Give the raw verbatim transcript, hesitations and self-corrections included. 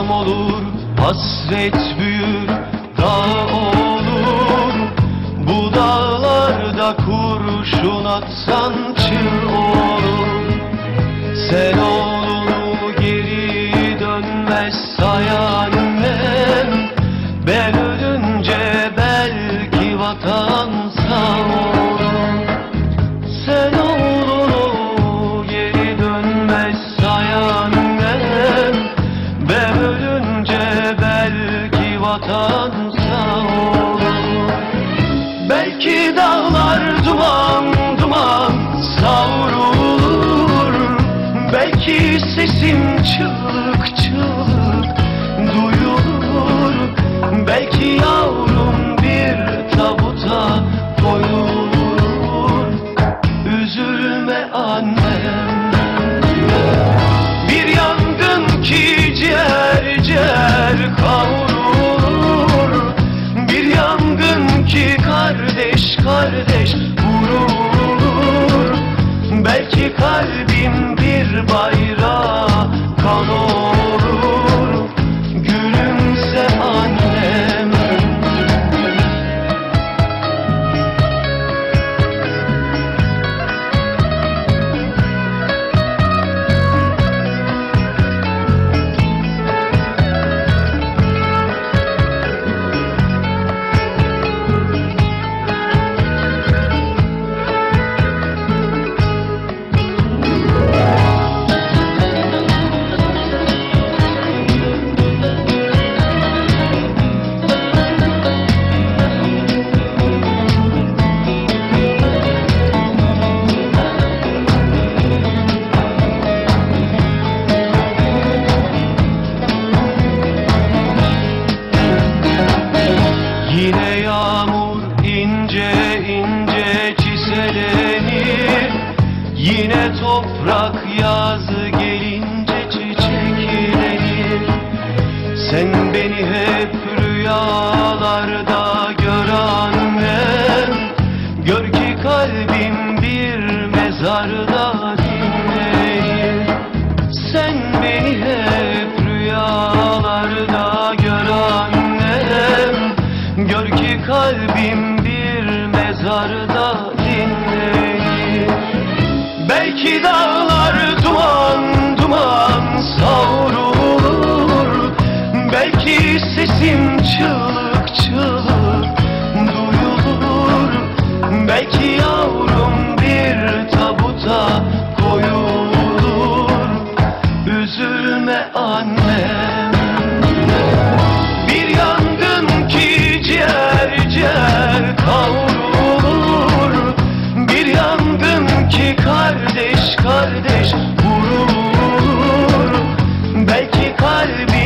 akşam olur, hasret büyür, dağ olur. Bu dağlarda kurşun atsan çığ olur. Sen oğlunu geri dönmez say annem. Ben ölünce belki vatan sağ olur. Sen oğlunu geri dönmez say annem. Ben ölünce belki vatan sağ olur. Belki dağlar duman duman savrulur. Belki sesim çığlık çığlık duyulur. Belki yavrum bir tabuta koyulur. Üzülme annem. Bir yangın ki ciğer ciğer kavrulur. Bir yangın ki kardeş kardeş vurulur. Belki kalbim bir bayrağa kan olur. Gülümse annem. Yine yağmur ince ince çiselenir. Yine toprak yazı gelince çiçeklenir. Sen beni hep rüyalarda gör annem. Gör ki kalbim bir mezarda dinlenir. Sen beni hep rüyalarda gör annem. Gör ki kalbim bir mezarda dinlenir. Belki dağlar duman duman savrulur. Belki sesim çığlık çığlık duyulur. Belki yavrum bir tabuta koyulur. Üzülme annem. Bir yangın ki ciğer ciğer kavrulur. Bir yangın ki kardeş kardeş vurulur. Belki kalbim